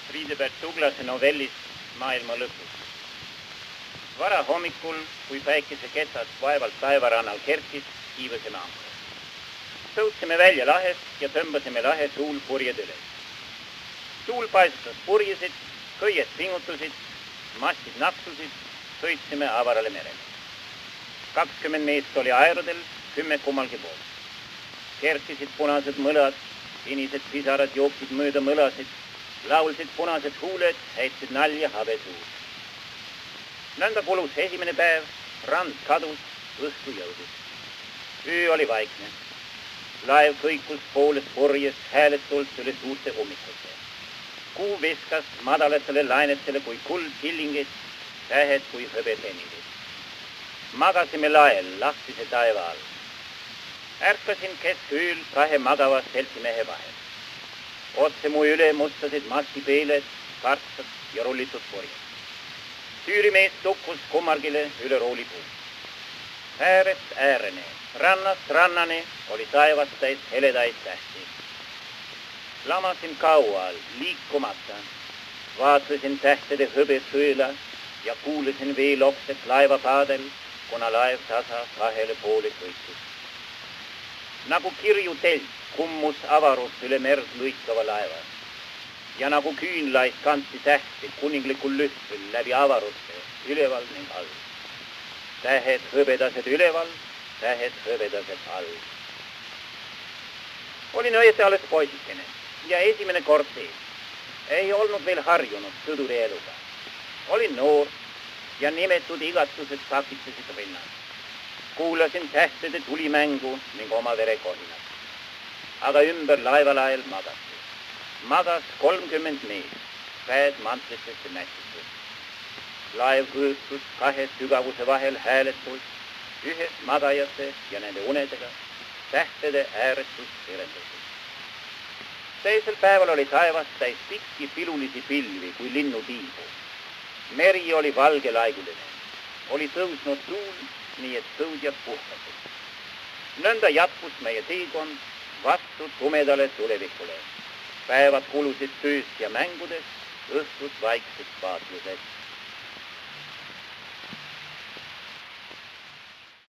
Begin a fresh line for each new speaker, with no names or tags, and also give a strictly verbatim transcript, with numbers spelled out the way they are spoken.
Friedebert Tuglase novellist Maailma lõpus. Vara hommikul, kui päikeseketsad vaevalt taevarannal kerkis, kiivasime ankre. Tõudsime välja lahest ja tõmbasime lahe suul purjed üles. Tuul paisutas purjesid, köied pingutusid, mastid napsusid, sõitsime avarale merele. kakskümmend meest oli aerodel, kümme kummalgi pool. Kerkisid punased mõlad, sinised pisarad jooksid mööda mõlasid, laulsid punased huuled, heitsid nalja habesuud. Nõnda kulus esimene päev, rand kadus, õhtu jõudis. Öö oli vaikne. Laev kõikus poolest purjest hääletult üle suurte ummikute. Kuu viskas madalatele lainetele kui kuld hillingid, tähed kui hõbeteeningid. Magasime lael lahtise taeva all. Ärkasin keskööl kahe magava seltsimehe vahel. Otse mu üle mustasid mastipeeled, kartsad ja rullitud purjed. Tüürimees tukkus kummargile üle roolipuu. Äärest äärene, rannast rannane oli taevas täis heledaid tähti. Lamasin kaua all, liikumata. Vaatlesin tähtede hõbesõela ja kuulasin veelokset laevapaadel, kuna laev tasa kahele poole sõitus. Nagu kirju telk kummus avarust üle merd lõikava laeva. Ja nagu küünlaid kanti tähti kuninglikul lühtril läbi avaruste, üleval ning all. Tähed hõbedased üleval, tähed hõbedased all. Olin õieti alles poisikene ja esimene kord sees. Ei olnud veel harjunud sõduri eluga. Olin noor ja nimetud igatsused sakitasid rinnas. Kuulasin tähtede tulimängu ning oma verekohinat. Aga ümber laevalael magasti. Magas kolmkümmend meest, käed mantlitesse mätsitud. Laev hõõstus kahe sügavuse vahel hääletult, ühes magajate ja nende unedega, tähtede ääretust selendatud. Teisel päeval oli taevas täis pikki pilulisi pilvi kui linnutiibu. Meri oli valge laiguline. Oli tõusnud tuul, nii et sõudjad puhkasid. Nõnda jätkus meie teekond vastu tumedale tulevikule. Päevad kulusid tööst ja mängudest, õhtud vaiksest vaatlusest.